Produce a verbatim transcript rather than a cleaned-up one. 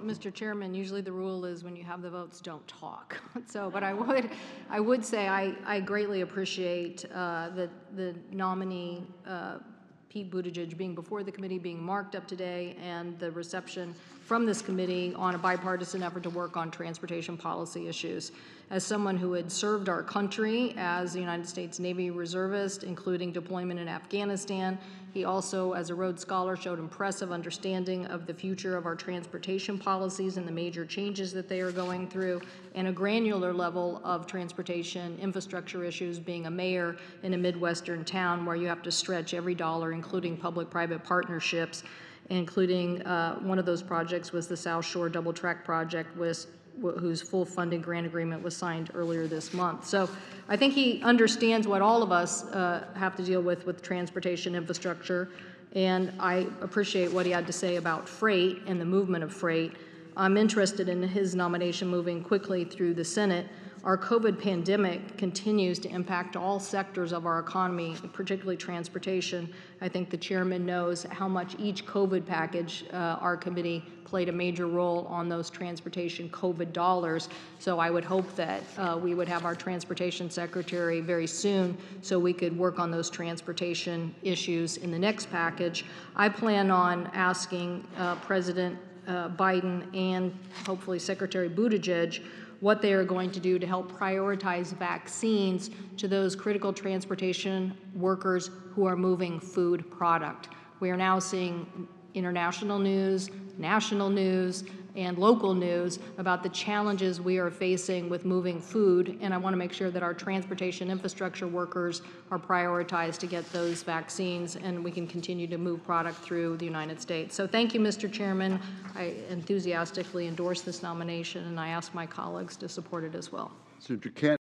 Mister Chairman, usually the rule is when you have the votes, don't talk. So, but I would, I would say I, I greatly appreciate uh, the the nominee uh, Pete Buttigieg being before the committee, being marked up today, and the reception from this committee on a bipartisan effort to work on transportation policy issues. As someone who had served our country as a United States Navy reservist, including deployment in Afghanistan, he also, as a Rhodes Scholar, showed impressive understanding of the future of our transportation policies and the major changes that they are going through, and a granular level of transportation infrastructure issues, being a mayor in a Midwestern town where you have to stretch every dollar, including public-private partnerships, including uh, one of those projects was the South Shore Double Track Project, with, whose full funding grant agreement was signed earlier this month. So I think he understands what all of us uh, have to deal with with transportation infrastructure, and I appreciate what he had to say about freight and the movement of freight. I'm interested in his nomination moving quickly through the Senate. Our COVID pandemic continues to impact all sectors of our economy, particularly transportation. I think the chairman knows how much each COVID package, uh, our committee played a major role on those transportation COVID dollars. So I would hope that uh, we would have our transportation secretary very soon so we could work on those transportation issues in the next package. I plan on asking uh, President uh, Biden and hopefully Secretary Buttigieg what they are going to do to help prioritize vaccines to those critical transportation workers who are moving food product. We are now seeing international news, national news, and local news about the challenges we are facing with moving food, and I want to make sure that our transportation infrastructure workers are prioritized to get those vaccines and we can continue to move product through the United States. So thank you, Mister Chairman. I enthusiastically endorse this nomination, and I ask my colleagues to support it as well. Senator Kent.